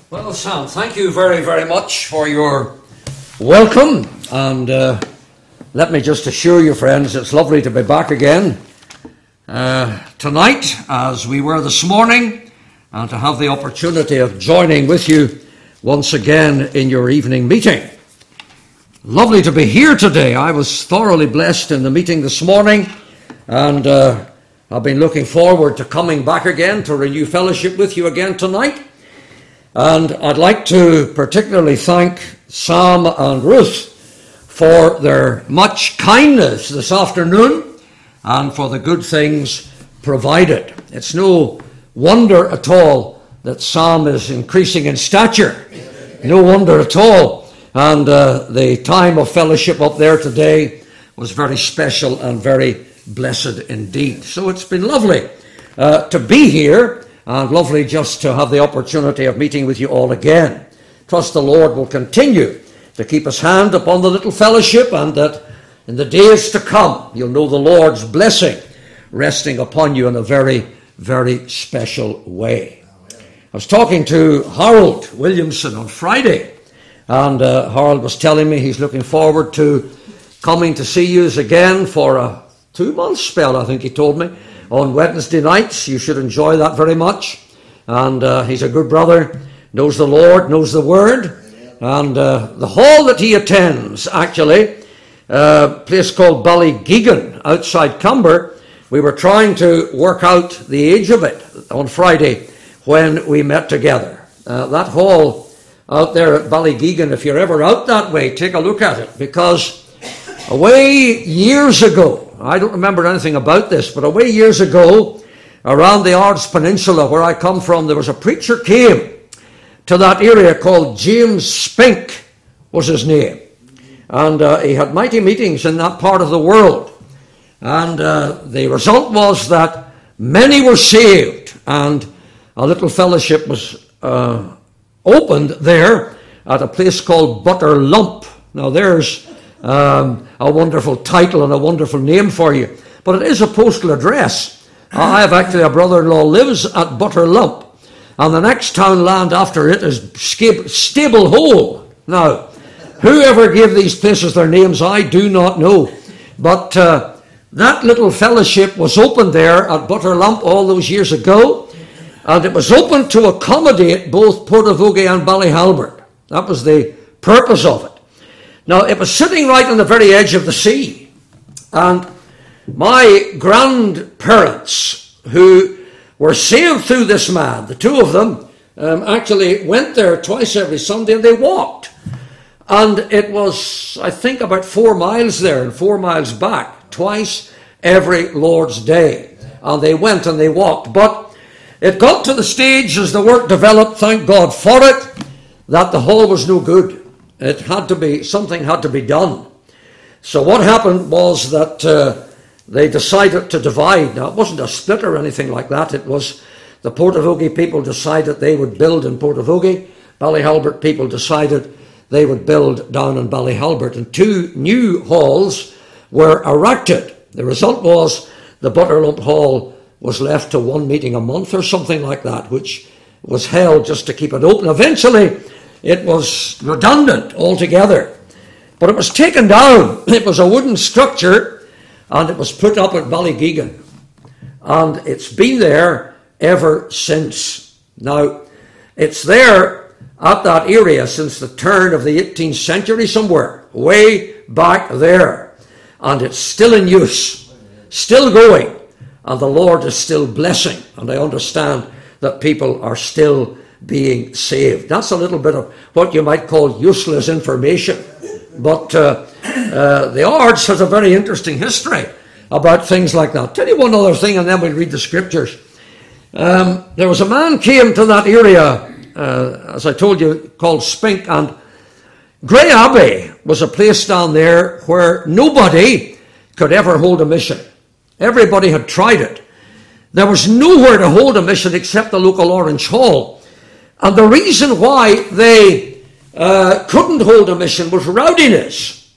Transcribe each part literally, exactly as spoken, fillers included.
Well, Sam, thank you very, very much for your welcome. And uh, let me just assure you, friends, it's lovely to be back again uh, tonight, as we were this morning, and to have the opportunity of joining with you once again in your evening meeting. Lovely to be here today. I was thoroughly blessed in the meeting this morning, and uh, I've been looking forward to coming back again to renew fellowship with you again tonight. And I'd like to particularly thank Sam and Ruth for their much kindness this afternoon and for the good things provided. It's no wonder at all that Sam is increasing in stature. No wonder at all. And uh, the time of fellowship up there today was very special and very blessed indeed. So it's been lovely uh, to be here. And lovely just to have the opportunity of meeting with you all again. Trust the Lord will continue to keep his hand upon the little fellowship, and that in the days to come you'll know the Lord's blessing resting upon you in a very, very special way. I was talking to Harold Williamson on Friday, and uh, Harold was telling me he's looking forward to coming to see you again for a two-month spell, I think he told me. On Wednesday nights. You should enjoy that very much. And uh, he's a good brother, knows the Lord, knows the Word. And uh, the hall that he attends, actually, uh, a place called Ballygeegan, outside Camber, we were trying to work out the age of it on Friday when we met together. Uh, that hall out there at Ballygeegan, if you're ever out that way, take a look at it, because away years ago, I don't remember anything about this, but away years ago, around the Ards Peninsula, where I come from, there was a preacher came to that area called James Spink, was his name. And uh, he had mighty meetings in that part of the world. And uh, the result was that many were saved, and a little fellowship was uh, opened there at a place called Butter Lump. Now there's Um, a wonderful title and a wonderful name for you. But it is a postal address. I have actually a brother-in-law lives at Butter Lump, and the next town land after it is Stable Hole. Now, whoever gave these places their names, I do not know. But uh, that little fellowship was opened there at Butter Lump all those years ago, and it was opened to accommodate both Portavogie and Ballyhalbert. That was the purpose of it. Now, it was sitting right on the very edge of the sea. And my grandparents, who were saved through this man, the two of them, um, actually went there twice every Sunday, and they walked. And it was, I think, about four miles there and four miles back, twice every Lord's Day. And they went and they walked. But it got to the stage, as the work developed, thank God for it, that the hall was no good. It had to be, something had to be done. So what happened was that uh, they decided to divide. Now, it wasn't a split or anything like that. It was the Portavogie people decided they would build in Portavogie. Ballyhalbert people decided they would build down in Ballyhalbert. And two new halls were erected. The result was the Butterlump Hall was left to one meeting a month or something like that, which was held just to keep it open. Eventually, it was redundant altogether. But it was taken down. It was a wooden structure, and it was put up at Ballygeegan. And it's been there ever since. Now, it's there at that area since the turn of the eighteenth century somewhere, way back there. And it's still in use, still going, and the Lord is still blessing. And I understand that people are still being saved. That's a little bit of what you might call useless information. But uh, uh, the Ards has a very interesting history about things like that. Tell you one other thing, and then we'll read the scriptures. Um, there was a man came to that area, uh, as I told you, called Spink, and Grey Abbey was a place down there where nobody could ever hold a mission. Everybody had tried it. There was nowhere to hold a mission except the local Orange Hall. And the reason why they uh, couldn't hold a mission was rowdiness.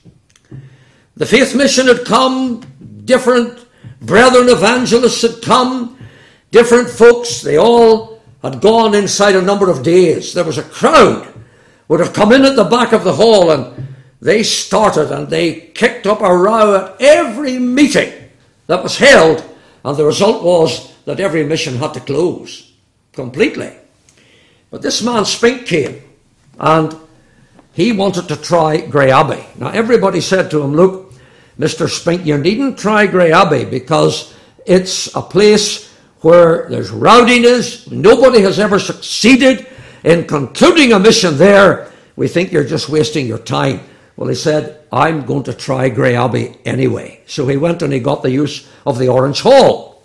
The Faith Mission had come, different brethren evangelists had come, different folks, they all had gone inside a number of days, there was a crowd would have come in at the back of the hall, and they started and they kicked up a row at every meeting that was held, and the result was that every mission had to close completely. But this man Spink came, and he wanted to try Grey Abbey. Now everybody said to him, look, Mister Spink, you needn't try Grey Abbey because it's a place where there's rowdiness. Nobody has ever succeeded in concluding a mission there. We think you're just wasting your time. Well, he said, I'm going to try Grey Abbey anyway. So he went and he got the use of the Orange Hall.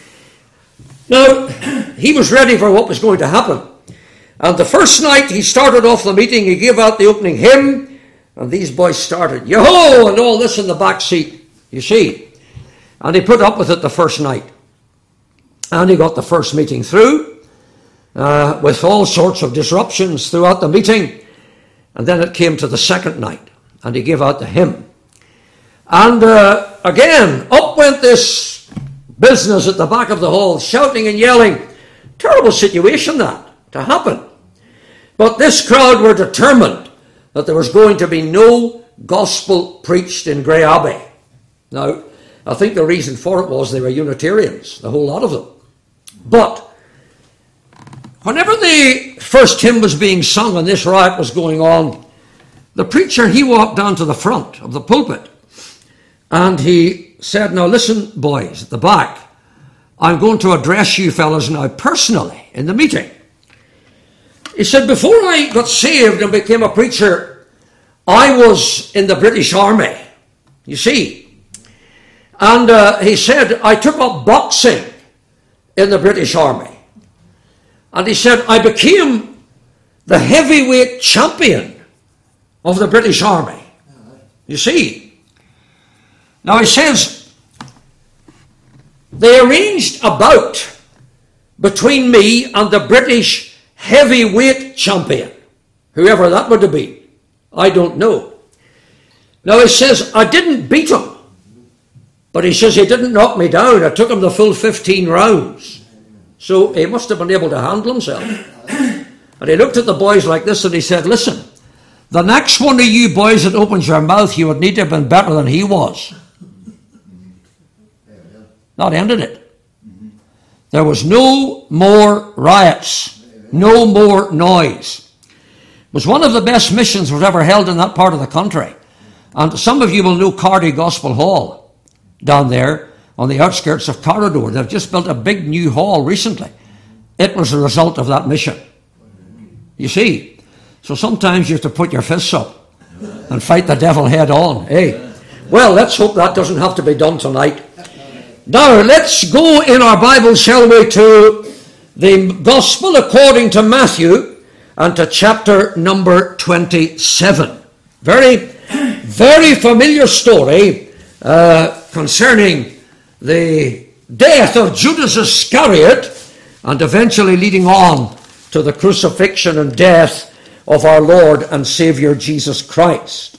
Now, he was ready for what was going to happen. And the first night he started off the meeting, he gave out the opening hymn, and these boys started, yo-ho, and all this in the back seat, you see. And he put up with it the first night. And he got the first meeting through, uh, with all sorts of disruptions throughout the meeting. And then it came to the second night, and he gave out the hymn. And uh, again, up went this business at the back of the hall, shouting and yelling. Terrible situation that, to happen. But this crowd were determined that there was going to be no gospel preached in Grey Abbey. Now, I think the reason for it was they were Unitarians, the whole lot of them. But whenever the first hymn was being sung and this riot was going on, the preacher, he walked down to the front of the pulpit and he said, now listen, boys, at the back, I'm going to address you fellas now personally in the meeting. He said, before I got saved and became a preacher, I was in the British Army, you see. And uh, he said, I took up boxing in the British Army. And he said, I became the heavyweight champion of the British Army. You see. Now he says, they arranged a bout between me and the British heavyweight champion, whoever that would have been. I don't know. Now he says, I didn't beat him. But he says he didn't knock me down. I took him the full fifteen rounds. So he must have been able to handle himself. And he looked at the boys like this and he said, listen, the next one of you boys that opens your mouth, you would need to have been better than he was. That ended it. There was no more riots, no more noise. It was one of the best missions that was ever held in that part of the country. And some of you will know Cardy Gospel Hall down there on the outskirts of Corridor. They've just built a big new hall recently. It was a result of that mission. You see, so sometimes you have to put your fists up and fight the devil head on. Hey, well, let's hope that doesn't have to be done tonight. Now, let's go in our Bible, shall we, to the Gospel according to Matthew and to chapter number twenty-seven. Very, very familiar story uh, concerning the death of Judas Iscariot and eventually leading on to the crucifixion and death of our Lord and Saviour Jesus Christ.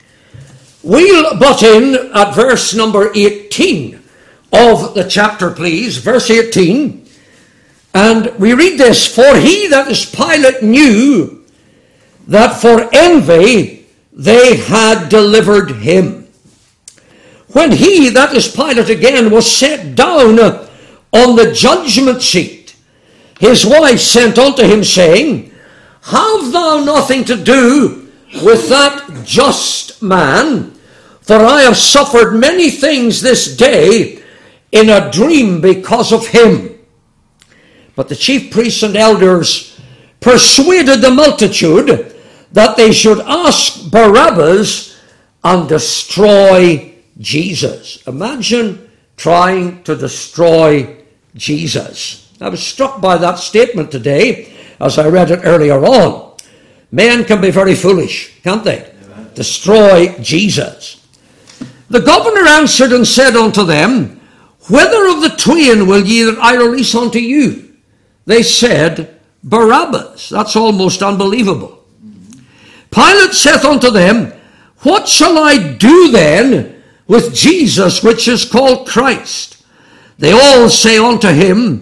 We'll butt in at verse number eighteen of the chapter, please, verse eighteen, and we read this, for he that is Pilate knew that for envy they had delivered him. When he, that is Pilate again, was set down on the judgment seat, his wife sent unto him, saying, have thou nothing to do with that just man? For I have suffered many things this day in a dream because of him. But the chief priests and elders persuaded the multitude that they should ask Barabbas and destroy Jesus. Imagine trying to destroy Jesus. I was struck by that statement today as I read it earlier on. Men can be very foolish, can't they? Amen. Destroy Jesus. The governor answered and said unto them, whither of the twain will ye that I release unto you? They said, Barabbas. That's almost unbelievable. Pilate saith unto them, what shall I do then with Jesus which is called Christ? They all say unto him,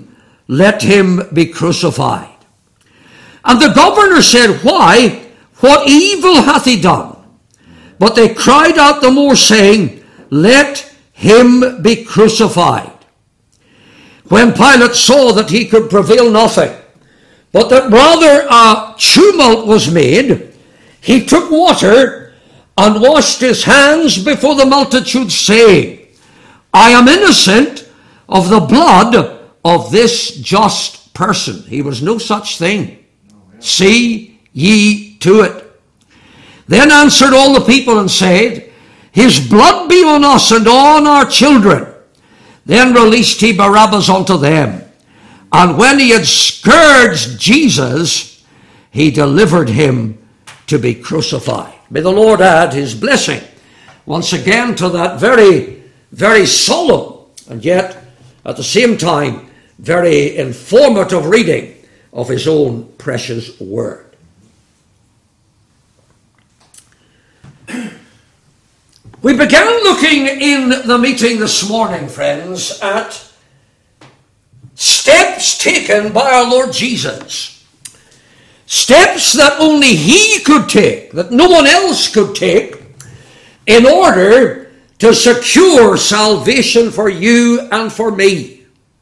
let him be crucified. And the governor said, Why? What evil hath he done? But they cried out the more, saying, Let him be crucified. When Pilate saw that he could prevail nothing, but that rather a tumult was made, he took water and washed his hands before the multitude, saying, I am innocent of the blood of this just person. He was no such thing. See ye to it. Then answered all the people and said, His blood be on us and on our children. Then released he Barabbas unto them. And when he had scourged Jesus, he delivered him to be crucified. May the Lord add his blessing once again to that very, very solemn and yet at the same time very informative reading of his own precious word. We began looking in the meeting this morning, friends, at steps taken by our Lord Jesus. Steps that only he could take, that no one else could take, in order to secure salvation for you and for me.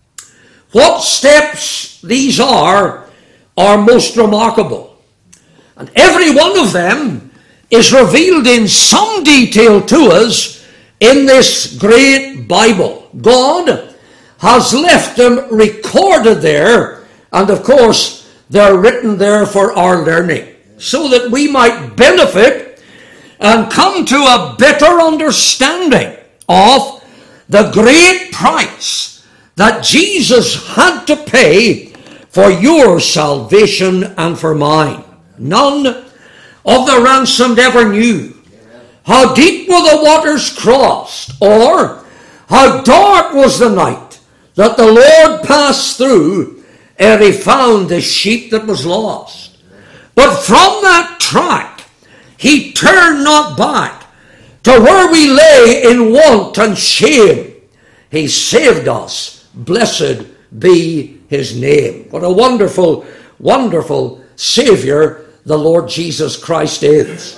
What steps these are, are most remarkable. And every one of them is revealed in some detail to us in this great Bible. God has left them recorded there, and of course, they're written there for our learning, so that we might benefit and come to a better understanding of the great price that Jesus had to pay for your salvation and for mine. None of the ransomed ever knew how deep were the waters crossed, or how dark was the night that the Lord passed through ere he found the sheep that was lost. But from that track he turned not back to where we lay in want and shame. He saved us. Blessed be his name. What a wonderful, wonderful Savior the Lord Jesus Christ is.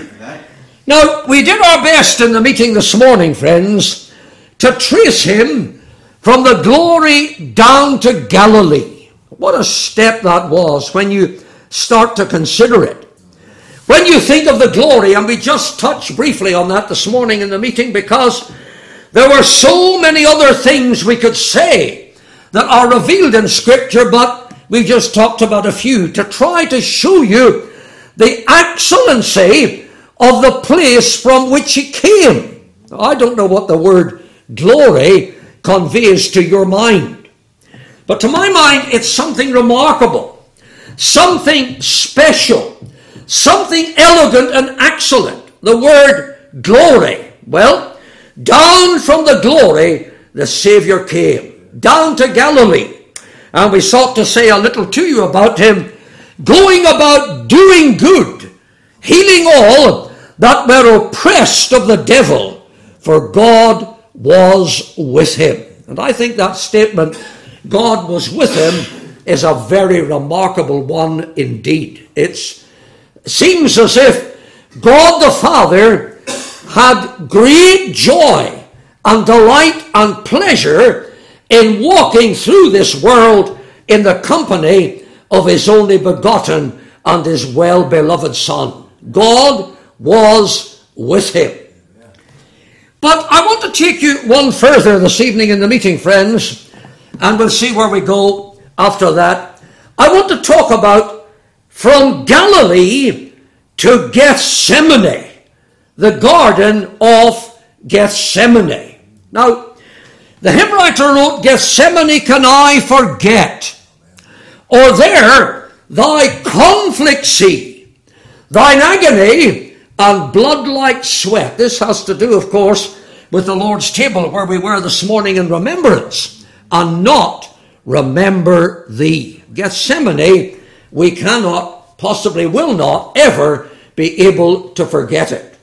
Now, we did our best in the meeting this morning, friends, to trace him from the glory down to Galilee. What a step that was when you start to consider it. When you think of the glory, and we just touched briefly on that this morning in the meeting, because there were so many other things we could say that are revealed in Scripture, but we just talked about a few to try to show you the excellency of the place from which he came. Now, I don't know what the word glory conveys to your mind, but to my mind it's something remarkable, something special, something elegant and excellent. The word glory. Well, down from the glory the Savior came, down to Galilee, and we sought to say a little to you about him, going about doing good, healing all that were oppressed of the devil, for God was with him. And I think that statement, God was with him, is a very remarkable one indeed. It seems as if God the Father had great joy and delight and pleasure in walking through this world in the company of his only begotten and his well-beloved Son. God was with him. But I want to take you one further this evening in the meeting, friends, and we'll see where we go after that. I want to talk about from Galilee to Gethsemane, the Garden of Gethsemane. Now, the hymn writer wrote, Gethsemane can I forget, or there thy conflict see, thine agony and blood like sweat. This has to do, of course, with the Lord's table where we were this morning in remembrance, and not remember thee. Gethsemane, we cannot, possibly will not, ever be able to forget it.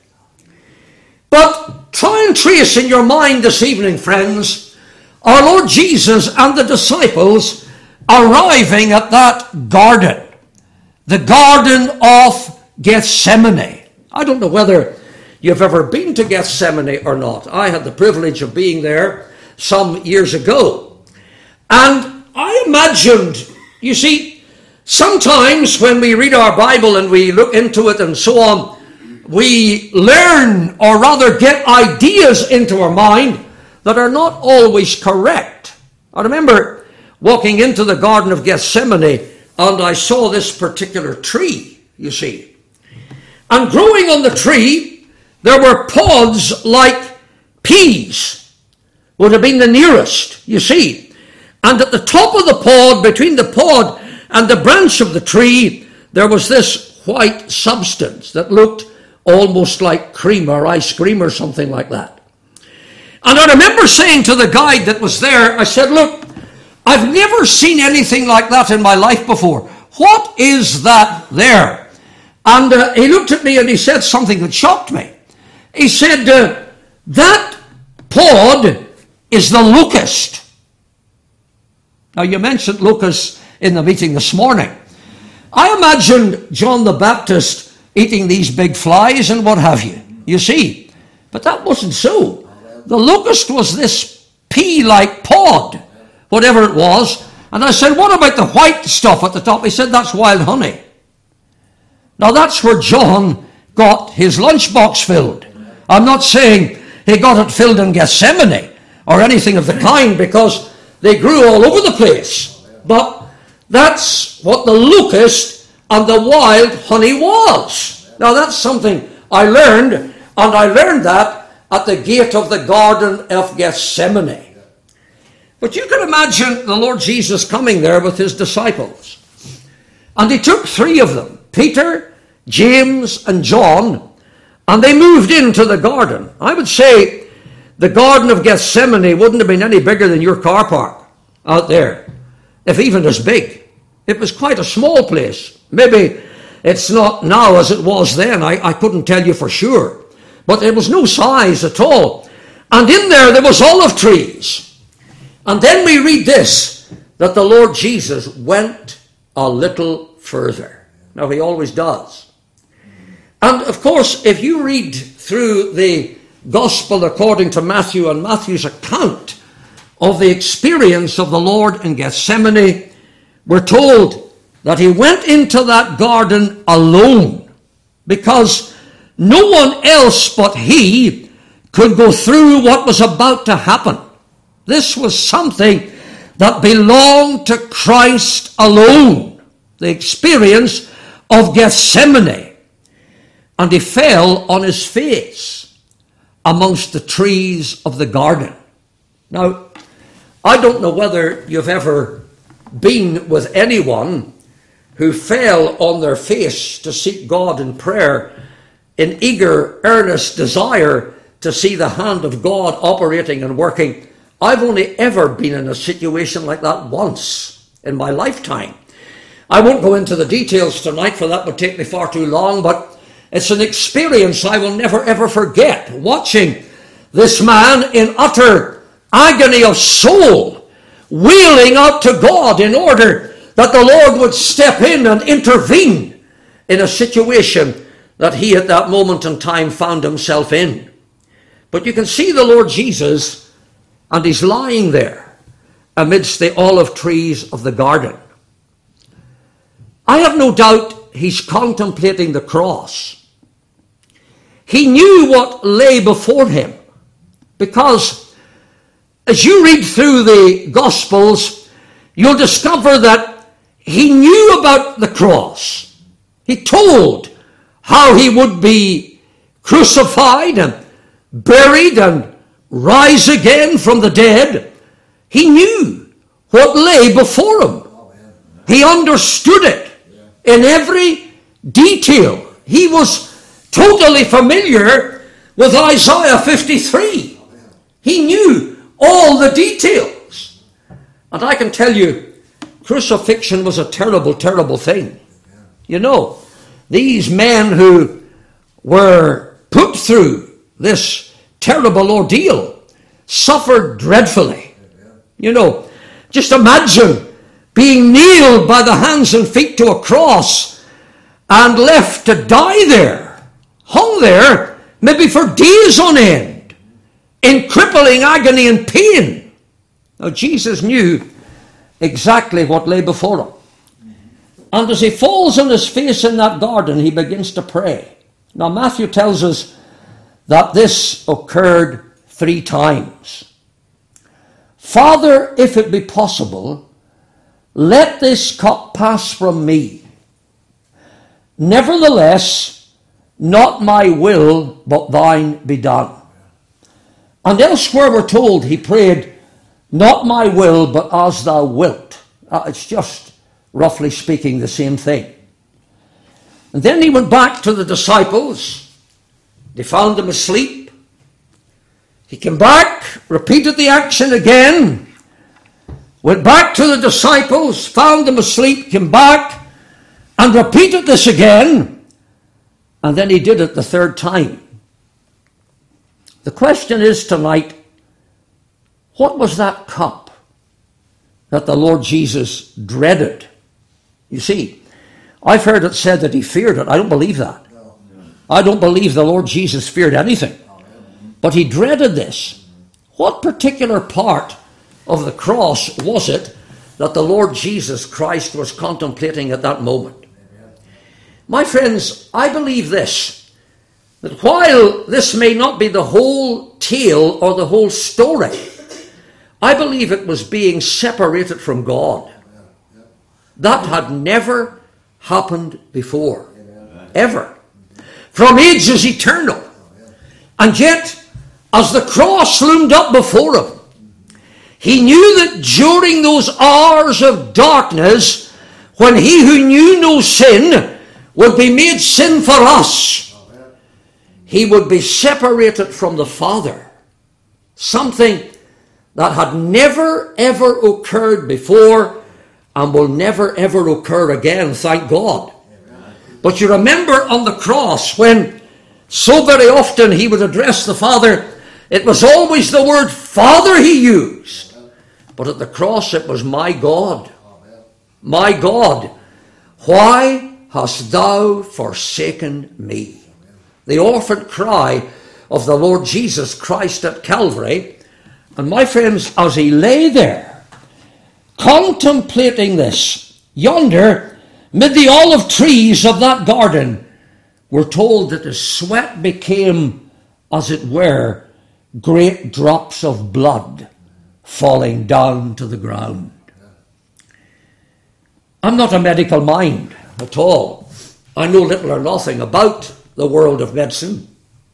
But try and trace in your mind this evening, friends, our Lord Jesus and the disciples arriving at that garden, the Garden of Gethsemane. I don't know whether you've ever been to Gethsemane or not. I had the privilege of being there some years ago. And I imagined, you see, sometimes when we read our Bible and we look into it and so on, we learn, or rather get ideas into our mind that are not always correct. I remember walking into the Garden of Gethsemane and I saw this particular tree, you see. And growing on the tree, there were pods like peas, would have been the nearest, you see. And at the top of the pod, between the pod and the branch of the tree, there was this white substance that looked almost like cream or ice cream or something like that. And I remember saying to the guide that was there, I said, look, I've never seen anything like that in my life before. What is that there? And uh, he looked at me and he said something that shocked me. He said, uh, that pod is the locust. Now, you mentioned locusts in the meeting this morning. I imagined John the Baptist eating these big flies and what have you, you see. But that wasn't so. The locust was this pea-like pod, whatever it was. And I said, what about the white stuff at the top? He said, that's wild honey. Now, that's where John got his lunchbox filled. I'm not saying he got it filled in Gethsemane or anything of the kind, because they grew all over the place. But that's what the locust and the wild honey was. Now, that's something I learned, and I learned that at the gate of the Garden of Gethsemane. But you can imagine the Lord Jesus coming there with his disciples. And he took three of them, Peter, James, and John, and they moved into the garden. I would say the Garden of Gethsemane wouldn't have been any bigger than your car park out there, if even as big. It was quite a small place. Maybe it's not now as it was then. I, I couldn't tell you for sure. But there was no size at all. And in there, there was olive trees. And then we read this, that the Lord Jesus went a little further. Now, he always does. And, of course, if you read through the Gospel according to Matthew and Matthew's account of the experience of the Lord in Gethsemane, we're told that he went into that garden alone, because no one else but he could go through what was about to happen. This was something that belonged to Christ alone, the experience of Gethsemane. And he fell on his face amongst the trees of the garden. Now, I don't know whether you've ever been with anyone who fell on their face to seek God in prayer, in eager, earnest desire to see the hand of God operating and working. I've only ever been in a situation like that once in my lifetime. I won't go into the details tonight, for that would take me far too long, but it's an experience I will never ever forget, watching this man in utter agony of soul, wailing out to God in order that the Lord would step in and intervene in a situation that he at that moment in time found himself in. But you can see the Lord Jesus, and he's lying there amidst the olive trees of the garden. I have no doubt he's contemplating the cross. He knew what lay before him, because as you read through the Gospels, you'll discover that he knew about the cross. He told how he would be crucified and buried and rise again from the dead. He knew what lay before him. He understood it in every detail. He was totally familiar with Isaiah fifty-three. He knew all the details. And I can tell you, crucifixion was a terrible, terrible thing. You know, these men who were put through this terrible ordeal suffered dreadfully. You know, just imagine being nailed by the hands and feet to a cross and left to die there, hung there, maybe for days on end, in crippling agony and pain. Now, Jesus knew exactly what lay before him. And as he falls on his face in that garden, he begins to pray. Now, Matthew tells us that this occurred three times. Father, if it be possible, let this cup pass from me. Nevertheless, not my will, but thine be done. And elsewhere we're told he prayed, not my will, but as thou wilt. Uh, it's just, roughly speaking, the same thing. And then he went back to the disciples. They found them asleep. He came back, repeated the action again, went back to the disciples, found them asleep, came back, and repeated this again. And then he did it the third time. The question is tonight, what was that cup that the Lord Jesus dreaded? You see, I've heard it said that he feared it. I don't believe that. I don't believe the Lord Jesus feared anything. But he dreaded this. What particular part of the cross was it that the Lord Jesus Christ was contemplating at that moment? My friends, I believe this, that while this may not be the whole tale or the whole story, I believe it was being separated from God. That had never happened before. Ever. From ages eternal. And yet, as the cross loomed up before him, he knew that during those hours of darkness, when he who knew no sin would be made sin for us, he would be separated from the Father. Something that had never ever occurred before and will never ever occur again, thank God. But you remember on the cross, when so very often he would address the Father, it was always the word Father he used. But at the cross it was my God. My God, why hast thou forsaken me? The orphan cry of the Lord Jesus Christ at Calvary. And my friends, as he lay there, contemplating this, yonder, mid the olive trees of that garden, we're told that his sweat became, as it were, great drops of blood falling down to the ground. I'm not a medical mind at all. I know little or nothing about the world of medicine.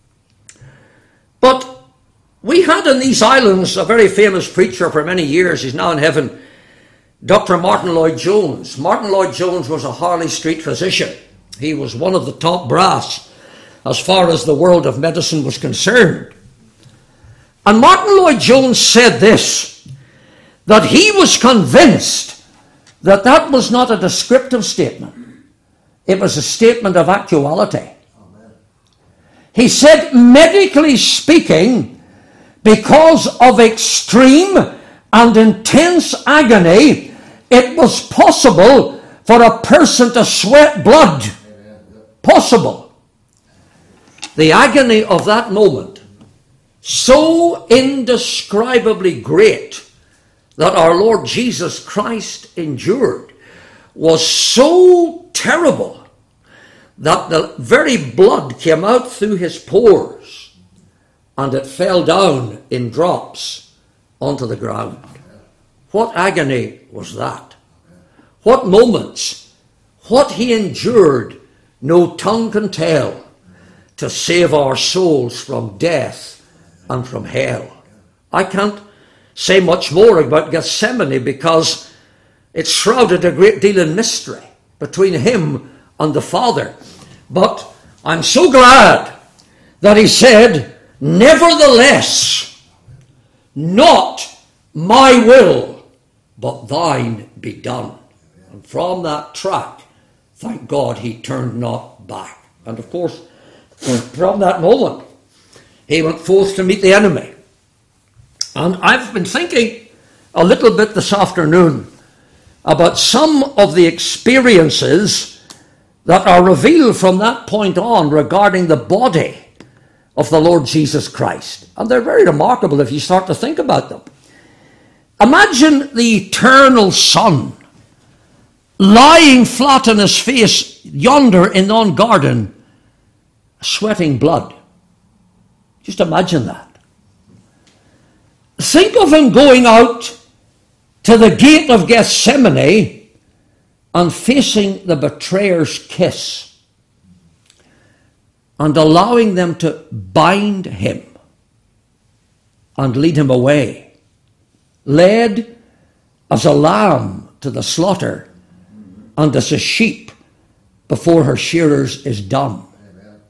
But we had in these islands a very famous preacher for many years. He's now in heaven, Doctor Martin Lloyd-Jones. Martin Lloyd-Jones was a Harley Street physician. He was one of the top brass as far as the world of medicine was concerned. And Martin Lloyd-Jones said this, that he was convinced that that was not a descriptive statement. It was a statement of actuality. Amen. He said, medically speaking, because of extreme and intense agony, it was possible for a person to sweat blood. Possible. The agony of that moment, so indescribably great, that our Lord Jesus Christ endured, was so terrible that the very blood came out through his pores and it fell down in drops onto the ground. What agony was that? What moments, what he endured, no tongue can tell, to save our souls from death and from hell. I can't say much more about Gethsemane because it's shrouded a great deal in mystery between him and the Father. But I'm so glad that he said, nevertheless, not my will, but thine be done. And from that track, thank God, he turned not back. And of course, from that moment, he went forth to meet the enemy. And I've been thinking a little bit this afternoon about some of the experiences that are revealed from that point on regarding the body of the Lord Jesus Christ. And they're very remarkable if you start to think about them. Imagine the eternal Son lying flat on his face yonder in yon garden, sweating blood. Just imagine that. Think of him going out to the gate of Gethsemane and facing the betrayer's kiss and allowing them to bind him and lead him away, led as a lamb to the slaughter and as a sheep before her shearers is dumb. Amen.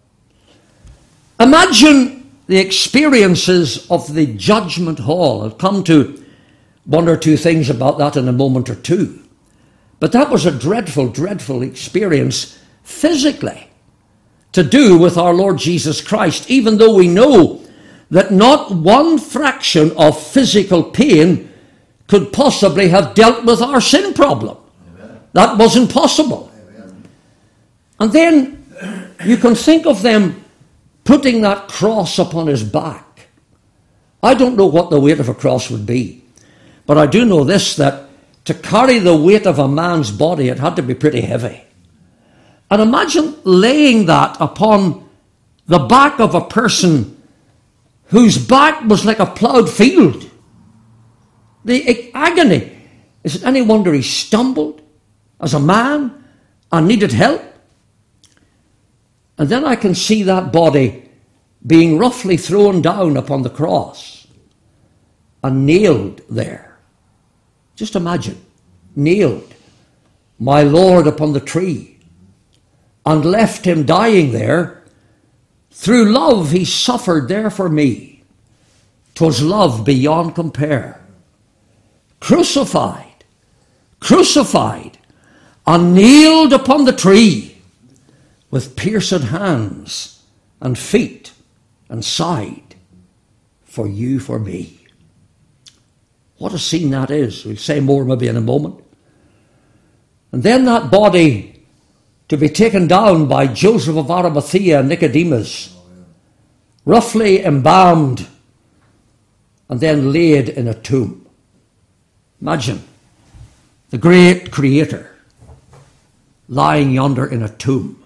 Imagine the experiences of the judgment hall. I'll come to one or two things about that in a moment or two. But that was a dreadful, dreadful experience physically to do with our Lord Jesus Christ, even though we know that not one fraction of physical pain could possibly have dealt with our sin problem. Amen. That wasn't possible. Amen. And then you can think of them putting that cross upon his back. I don't know what the weight of a cross would be, but I do know this, that to carry the weight of a man's body, it had to be pretty heavy. And imagine laying that upon the back of a person whose back was like a ploughed field. The agony. Is it any wonder he stumbled as a man and needed help? And then I can see that body being roughly thrown down upon the cross and nailed there. Just imagine, nailed my Lord upon the tree and left him dying there. Through love he suffered there for me. 'Twas love beyond compare. Crucified, crucified, and nailed upon the tree with pierced hands and feet and side for you, for me. What a scene that is. We'll say more maybe in a moment. And then that body to be taken down by Joseph of Arimathea and Nicodemus, roughly embalmed and then laid in a tomb. Imagine the great Creator lying yonder in a tomb.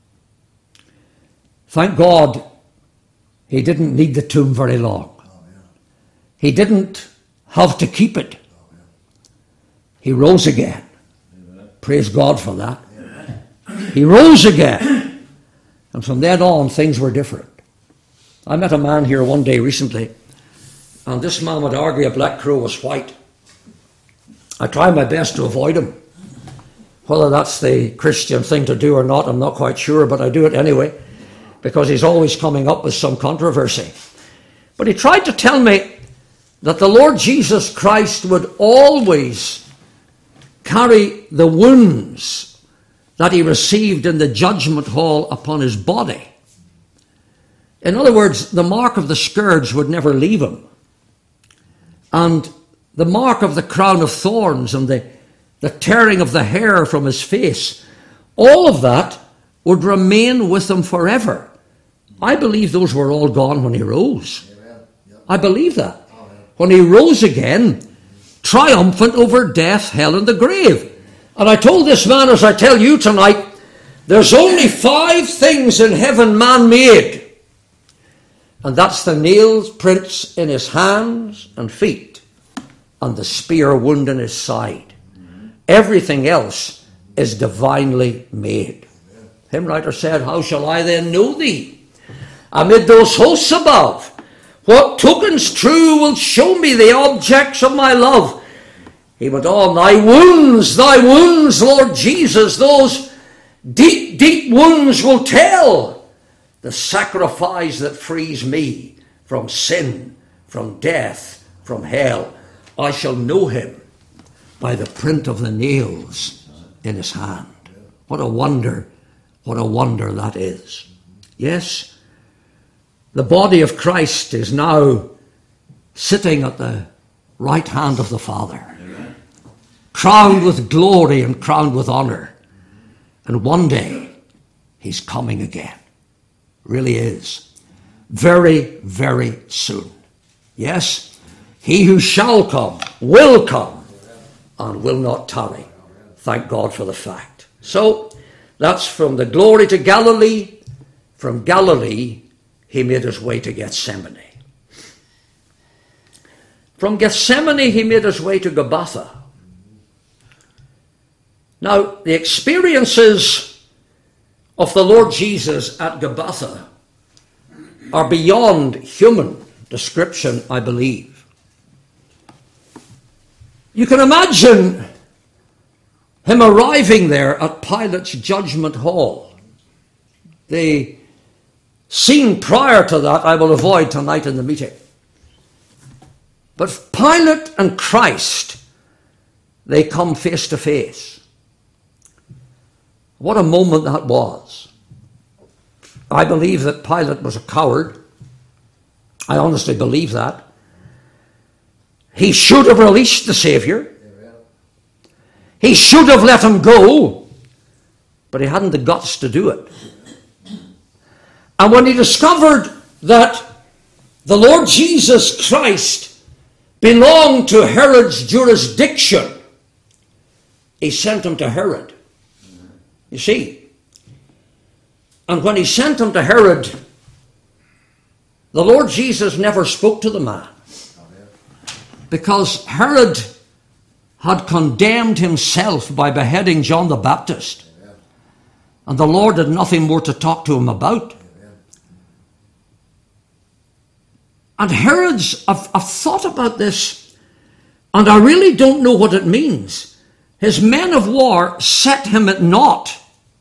Thank God he didn't need the tomb very long. He didn't have to keep it. He rose again. Amen. Praise God for that. Amen. He rose again. And from then on, things were different. I met a man here one day recently, and this man would argue a black crow was white. I try my best to avoid him. Whether that's the Christian thing to do or not, I'm not quite sure, but I do it anyway, because he's always coming up with some controversy. But he tried to tell me that the Lord Jesus Christ would always carry the wounds that he received in the judgment hall upon his body. In other words, the mark of the scourge would never leave him. And the mark of the crown of thorns and the, the tearing of the hair from his face, all of that would remain with him forever. I believe those were all gone when he rose. I believe that. When he rose again, triumphant over death, hell, and the grave. And I told this man, as I tell you tonight, there's only five things in heaven man made. And that's the nails prints in his hands and feet and the spear wound in his side. Everything else is divinely made. Hymn writer said, how shall I then know thee amid those hosts above? What tokens true will show me the objects of my love? He went on, thy wounds, thy wounds, Lord Jesus, those deep, deep wounds will tell the sacrifice that frees me from sin, from death, from hell. I shall know him by the print of the nails in his hand. What a wonder, what a wonder that is. Yes, the body of Christ is now sitting at the right hand of the Father. Amen. crowned with glory and crowned with honor. And one day, he's coming again. Really is. Very, very soon. Yes, he who shall come will come and will not tarry. Thank God for the fact. So, that's from the glory to Galilee. From Galilee, he made his way to Gethsemane. From Gethsemane, he made his way to Golgotha. Now, the experiences of the Lord Jesus at Golgotha are beyond human description, I believe. You can imagine him arriving there at Pilate's judgment hall. The scene prior to that I will avoid tonight in the meeting. But Pilate and Christ, they come face to face. What a moment that was. I believe that Pilate was a coward. I honestly believe that. He should have released the Savior. He should have let him go, but he hadn't the guts to do it. And when he discovered that the Lord Jesus Christ belonged to Herod's jurisdiction, he sent him to Herod. You see, and when he sent him to Herod, the Lord Jesus never spoke to the man, because Herod had condemned himself by beheading John the Baptist, and the Lord had nothing more to talk to him about. And Herod's, I've, I've thought about this, and I really don't know what it means. His men of war set him at naught.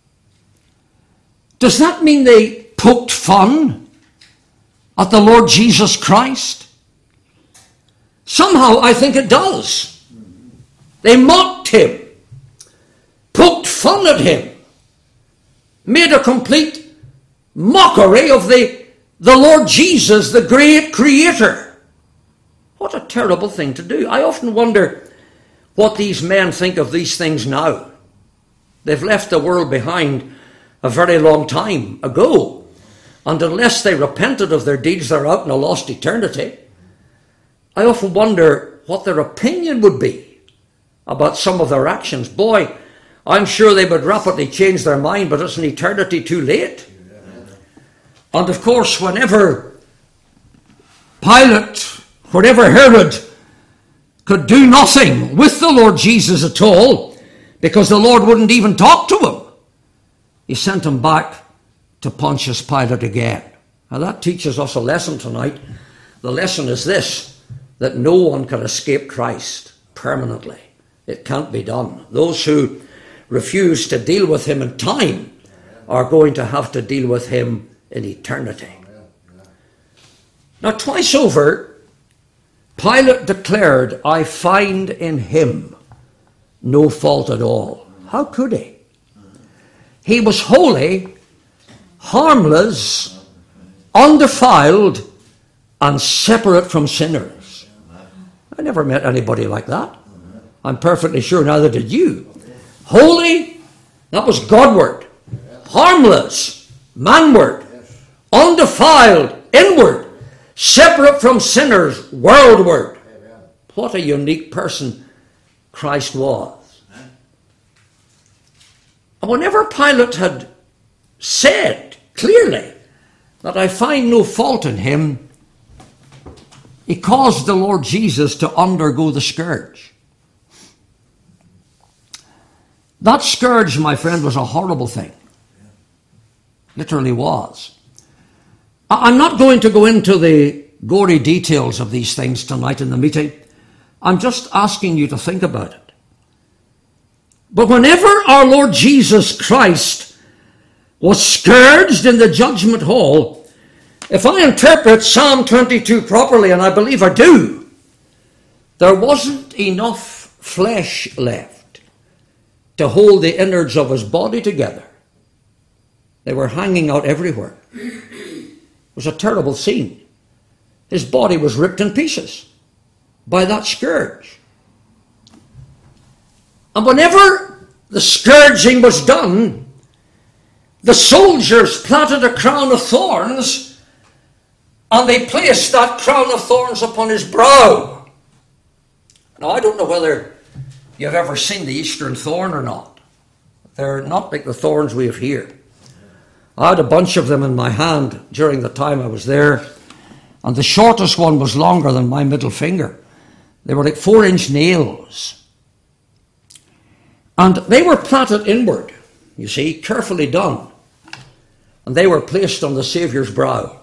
Does that mean they poked fun at the Lord Jesus Christ? Somehow I think it does. They mocked him, poked fun at him, made a complete mockery of the, the Lord Jesus, the great Creator. What a terrible thing to do. I often wonder what these men think of these things now. They've left the world behind a very long time ago. And unless they repented of their deeds, they're out in a lost eternity. I often wonder what their opinion would be about some of their actions. Boy, I'm sure they would rapidly change their mind, but it's an eternity too late. And of course, whenever Pilate, whenever Herod could do nothing with the Lord Jesus at all, because the Lord wouldn't even talk to him, he sent him back to Pontius Pilate again. Now that teaches us a lesson tonight. The lesson is this, that no one can escape Christ permanently. It can't be done. Those who refuse to deal with him in time are going to have to deal with him in eternity. Now twice over, Pilate declared, I find in him no fault at all. How could he? He was holy, harmless, undefiled, and separate from sinners. I never met anybody like that. I'm perfectly sure neither did you. Holy, that was Godward. Harmless, manward. Undefiled, inward. Separate from sinners, worldward. What a unique person Christ was. And whenever Pilate had said clearly that I find no fault in him, he caused the Lord Jesus to undergo the scourge. That scourge, my friend, was a horrible thing. Literally was. I'm not going to go into the gory details of these things tonight in the meeting. I'm just asking you to think about it. But whenever our Lord Jesus Christ was scourged in the judgment hall, if I interpret Psalm twenty-two properly, and I believe I do, there wasn't enough flesh left to hold the innards of his body together. They were hanging out everywhere. It was a terrible scene. His body was ripped in pieces by that scourge. And whenever the scourging was done, the soldiers planted a crown of thorns, and they placed that crown of thorns upon his brow. Now, I don't know whether you've ever seen the Eastern thorn or not. They're not like the thorns we have here. I had a bunch of them in my hand during the time I was there, and the shortest one was longer than my middle finger. They were like four-inch nails. And they were planted inward, you see, carefully done. And they were placed on the Saviour's brow.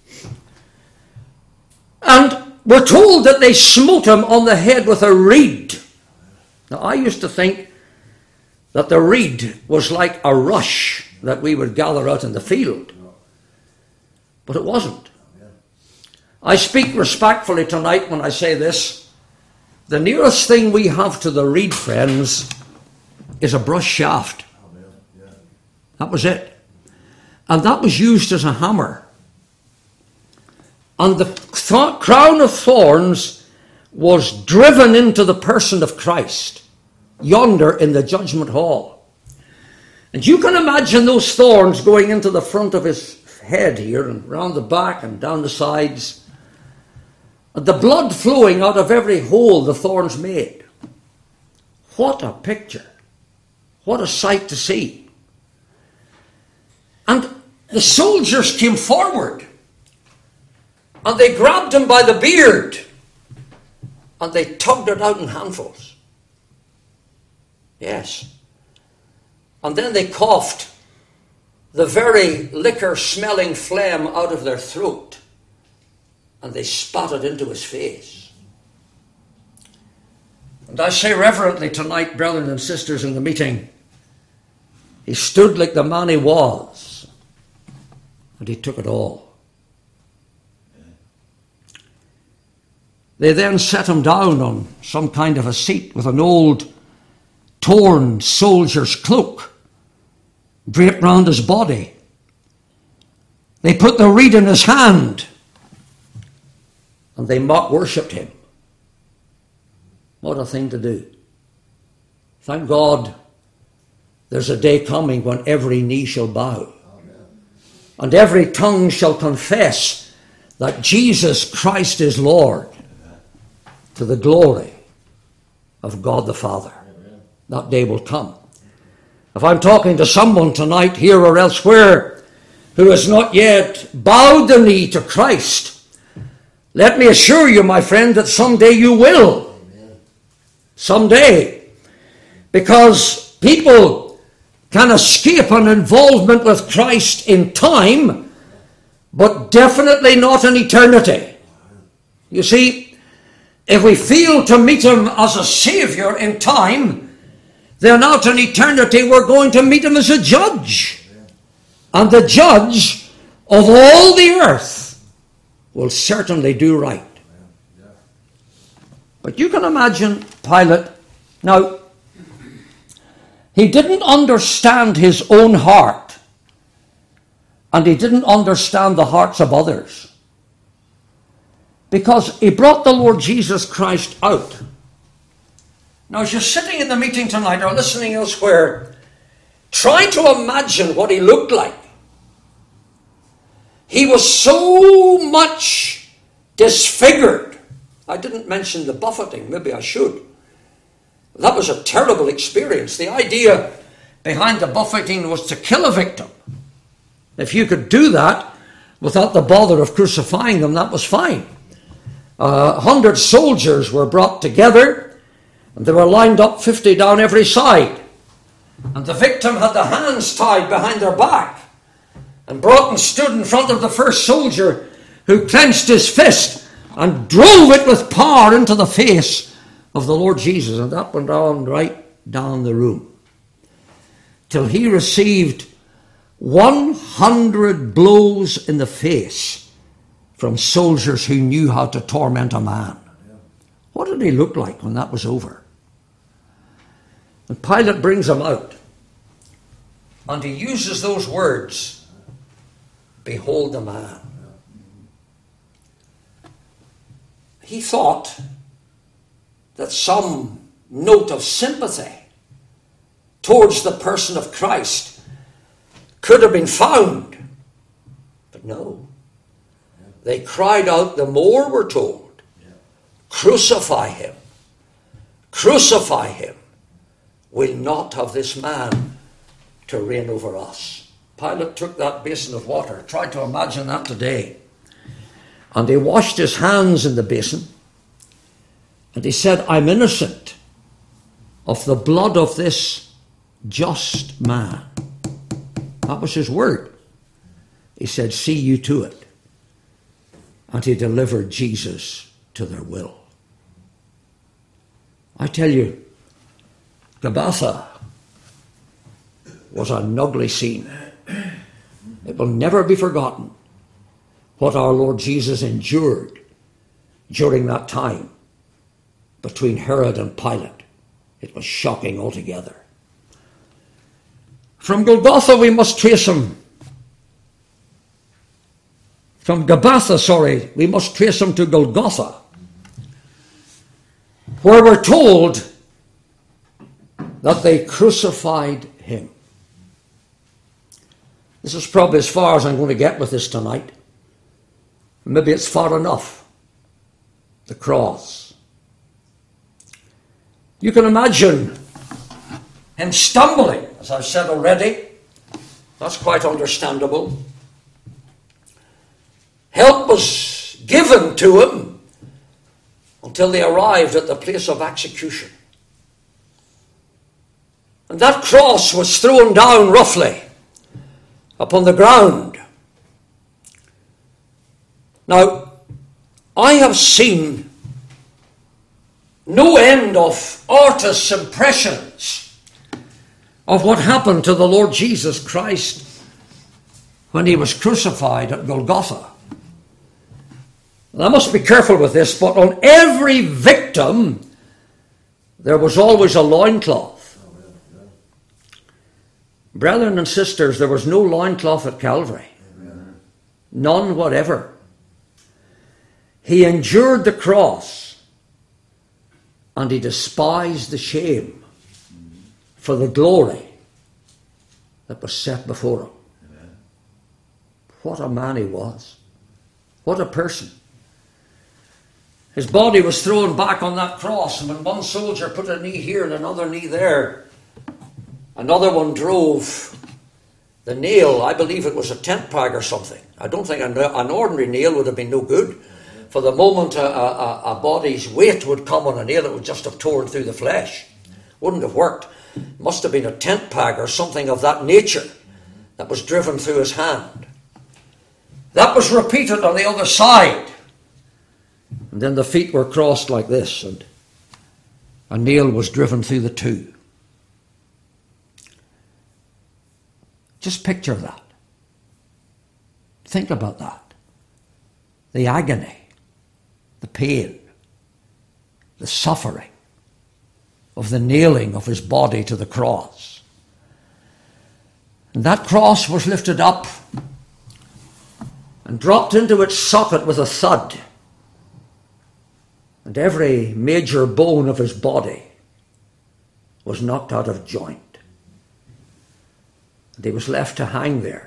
And we're told that they smote him on the head with a reed. Now, I used to think that the reed was like a rush that we would gather out in the field. But it wasn't. I speak respectfully tonight when I say this. The nearest thing we have to the reed, friends, is a brush shaft. That was it. And that was used as a hammer. And the th- crown of thorns was driven into the person of Christ, yonder in the judgment hall. And you can imagine those thorns going into the front of his head here and round the back and down the sides. And the blood flowing out of every hole the thorns made. What a picture. What a sight to see. And the soldiers came forward and they grabbed him by the beard and they tugged it out in handfuls. Yes. And then they coughed the very liquor-smelling phlegm out of their throat and they spat it into his face. And I say reverently tonight, brethren and sisters in the meeting, he stood like the man he was, and he took it all. They then set him down on some kind of a seat with an old torn soldier's cloak draped round his body. They put the reed in his hand, and they mock worshipped him. What a thing to do. Thank God there's a day coming when every knee shall bow. Amen. And every tongue shall confess that Jesus Christ is Lord, Amen, to the glory of God the Father. Amen. That day will come. If I'm talking to someone tonight here or elsewhere who has not yet bowed the knee to Christ, let me assure you, my friend, that someday you will. Amen. Someday. Because people can escape an involvement with Christ in time, but definitely not in eternity. You see, if we fail to meet him as a Saviour in time, then out in eternity we're going to meet him as a judge. And the judge of all the earth will certainly do right. But you can imagine Pilate. Now, he didn't understand his own heart, and he didn't understand the hearts of others, because he brought the Lord Jesus Christ out. Now, as you're sitting in the meeting tonight or listening elsewhere, try to imagine what he looked like. He was so much disfigured. I didn't mention the buffeting. Maybe I should. That was a terrible experience. The idea behind the buffeting was to kill a victim. If you could do that without the bother of crucifying them, that was fine. A uh, hundred soldiers were brought together, and they were lined up fifty down every side. And the victim had the hands tied behind their back, and brought and stood in front of the first soldier, who clenched his fist and drove it with power into the face of the Lord Jesus. And that went on right down the room, till he received one hundred blows in the face from soldiers who knew how to torment a man. What did he look like when that was over? And Pilate brings him out, and he uses those words, "Behold the man." He thought that some note of sympathy towards the person of Christ could have been found. But no. They cried out the more, we're told, crucify him. Crucify him. We'll not have this man to reign over us. Pilate took that basin of water. Try to imagine that today. And he washed his hands in the basin. And he said, I'm innocent of the blood of this just man. That was his word. He said, see you to it. And he delivered Jesus to their will. I tell you, Gabbatha was an ugly scene. It will never be forgotten what our Lord Jesus endured during that time between Herod and Pilate. It was shocking altogether. From Golgotha we must trace him. From Gabbatha, sorry, we must trace him to Golgotha, where we're told that they crucified him. This is probably as far as I'm going to get with this tonight. Maybe it's far enough. The cross. You can imagine him stumbling, as I've said already. That's quite understandable. Help was given to him until they arrived at the place of execution. And that cross was thrown down roughly upon the ground. Now, I have seen no end of artists' impressions of what happened to the Lord Jesus Christ when he was crucified at Golgotha. And I must be careful with this, but on every victim there was always a loincloth. Brethren and sisters, there was no loincloth at Calvary. None whatever. He endured the cross and he despised the shame for the glory that was set before him. What a man he was. What a person. His body was thrown back on that cross, and when one soldier put a knee here and another knee there, another one drove the nail. I believe it was a tent peg or something. I don't think an ordinary nail would have been no good. For the moment a, a, a body's weight would come on a nail, it would just have torn through the flesh. Wouldn't have worked. Must have been a tent peg or something of that nature that was driven through his hand. That was repeated on the other side. And then the feet were crossed like this, and a nail was driven through the two. Just picture that. Think about that. The agony, the pain, the suffering of the nailing of his body to the cross. And that cross was lifted up and dropped into its socket with a thud. And every major bone of his body was knocked out of joint. And he was left to hang there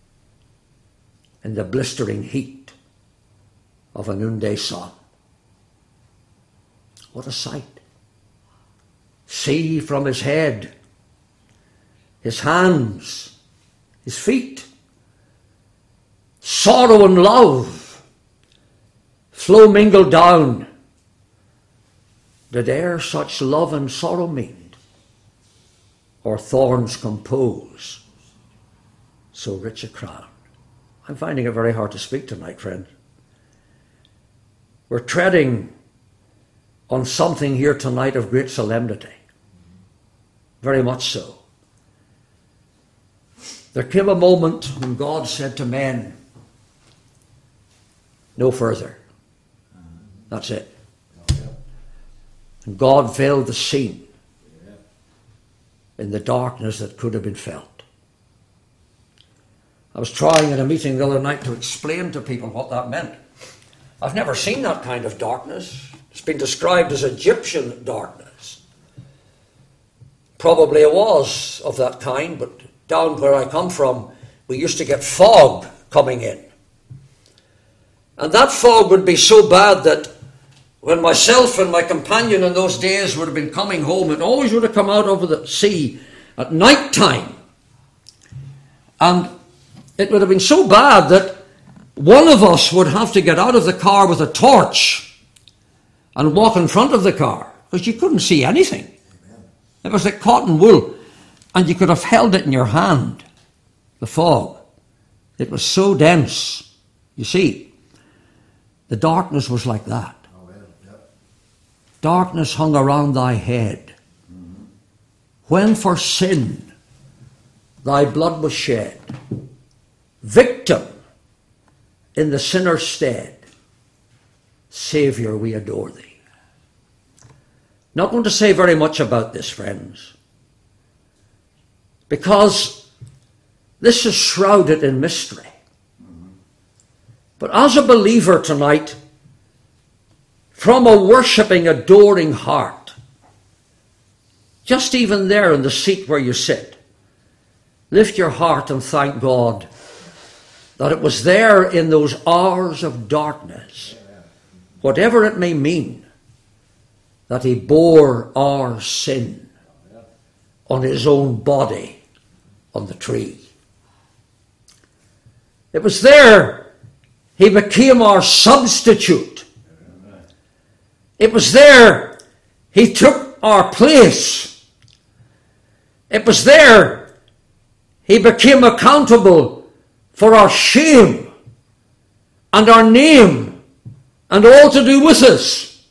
in the blistering heat of a noonday sun. What a sight. See from his head, his hands, his feet, sorrow and love flow mingled down. Did e'er such love and sorrow meet, or thorns compose so rich a crown? I'm finding it very hard to speak tonight, friend. We're treading on something here tonight of great solemnity. Very much so. There came a moment when God said to men, no further. That's it. And God veiled the scene in the darkness that could have been felt. I was trying in a meeting the other night to explain to people what that meant. I've never seen that kind of darkness. It's been described as Egyptian darkness. probably it was of that kind, but down where I come from, we used to get fog coming in. And that fog would be so bad that when myself and my companion in those days would have been coming home, it always would have come out over the sea at night time. And it would have been so bad that one of us would have to get out of the car with a torch and walk in front of the car, because you couldn't see anything. It was like cotton wool, and you could have held it in your hand, the fog. It was so dense. You see, the darkness was like that. Darkness hung around thy head, when for sin thy blood was shed, victim in the sinner's stead. Saviour, we adore thee. Not going to say very much about this, friends, because this is shrouded in mystery. But as a believer tonight, from a worshipping, adoring heart, just even there in the seat where you sit, lift your heart and thank God that it was there in those hours of darkness, whatever it may mean, that he bore our sin on his own body on the tree. It was there he became our substitute. It was there he took our place. It was there he became accountable for our shame and our name and all to do with us.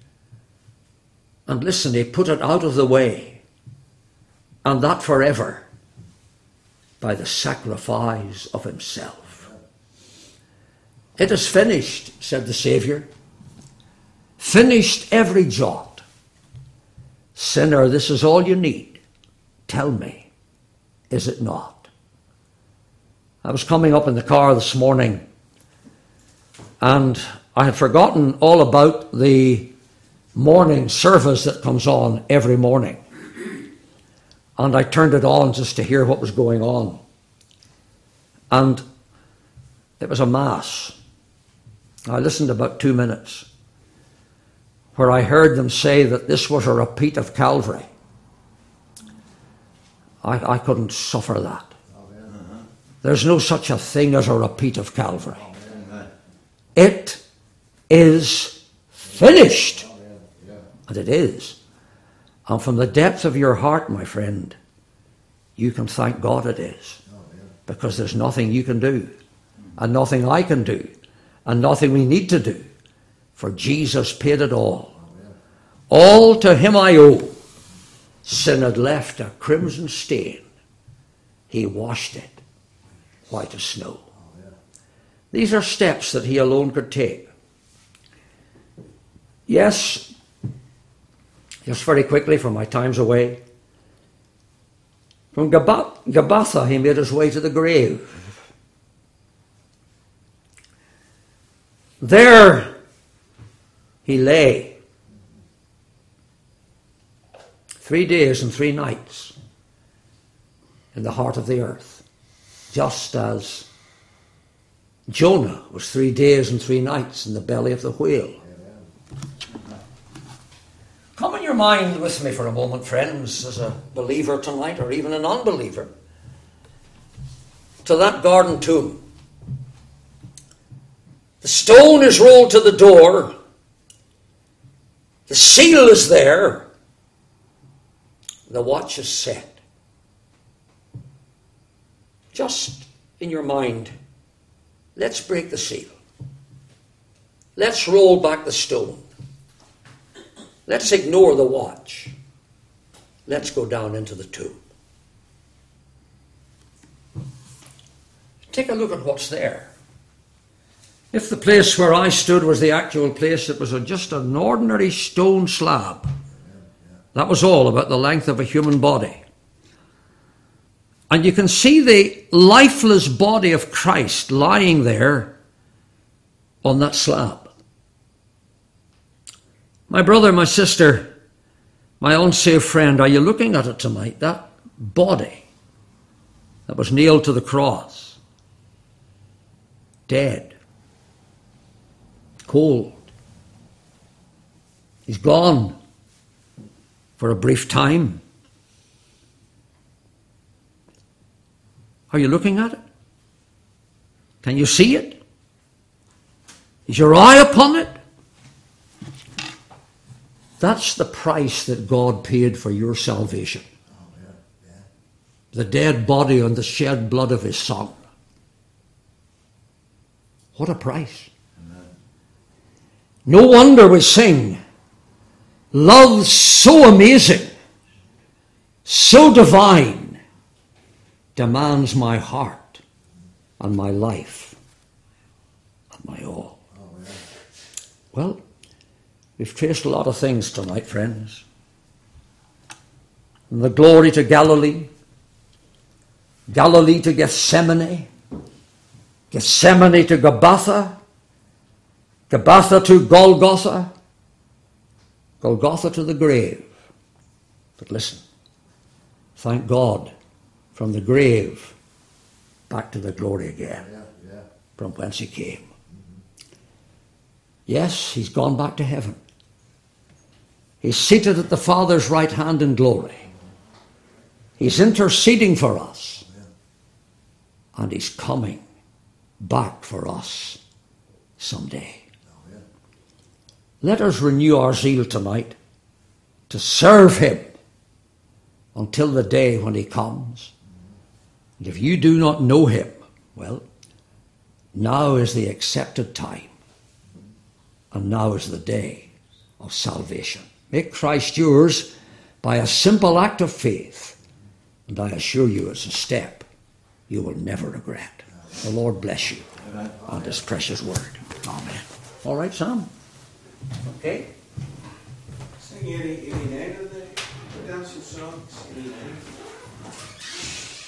And listen, he put it out of the way, and that forever, by the sacrifice of himself. It is finished, said the Saviour. Finished every jot. Sinner, this is all you need. Tell me, is it not? I was coming up in the car this morning, and I had forgotten all about the morning service that comes on every morning. And I turned it on just to hear what was going on. And it was a mass. I listened about two minutes where I heard them say that this was a repeat of Calvary. I, I couldn't suffer that. Amen. There's no such a thing as a repeat of Calvary. Amen. It is finished. Amen. And it is. And from the depth of your heart, my friend, you can thank God it is. Because there's nothing you can do, and nothing I can do, and nothing we need to do. For Jesus paid it all. All to him I owe. Sin had left a crimson stain. He washed it white as snow. These are steps that he alone could take. Yes, just very quickly, for my time's away. From Gabbatha, he made his way to the grave. There he lay. Three days and three nights in the heart of the earth. Just as Jonah was three days and three nights in the belly of the whale. Come in your mind with me for a moment, friends, as a believer tonight, or even a non-believer, to that garden tomb. The stone is rolled to the door. The seal is there. The watch is set. Just in your mind, let's break the seal. Let's roll back the stone. Let's ignore the watch. Let's go down into the tomb. Take a look at what's there. If the place where I stood was the actual place, it was a, just an ordinary stone slab. That was all, about the length of a human body. And you can see the lifeless body of Christ lying there on that slab. My brother, my sister, My unsaved friend, are you looking at it tonight? That body that was nailed to the cross, dead, cold, he's gone for a brief time. Are you looking at it? Can you see it? Is your eye upon it? That's the price that God paid for your salvation. Oh, yeah, yeah. The dead body and the shed blood of his Son. What a price. Amen. No wonder we sing, love so amazing, so divine, demands my heart and my life and my all. Oh, yeah. Well, we've traced a lot of things tonight, friends. From the glory to Galilee, Galilee to Gethsemane, Gethsemane to Gabbatha, Gabbatha to Golgotha, Golgotha to the grave. But listen, thank God, from the grave back to the glory again, Yeah, yeah. from whence he came. Yes, he's gone back to heaven. He's seated at the Father's right hand in glory. He's interceding for us. And he's coming back for us someday. Oh, yeah. Let us renew our zeal tonight to serve him until the day when he comes. And if you do not know him, well, now is the accepted time. And now is the day of salvation. Make Christ yours by a simple act of faith. And I assure you, it's a step you will never regret. The Lord bless you on his precious word. Amen. All right, Sam? Okay. Sing eighty, eighty-nine of the redemption songs. eighty-nine.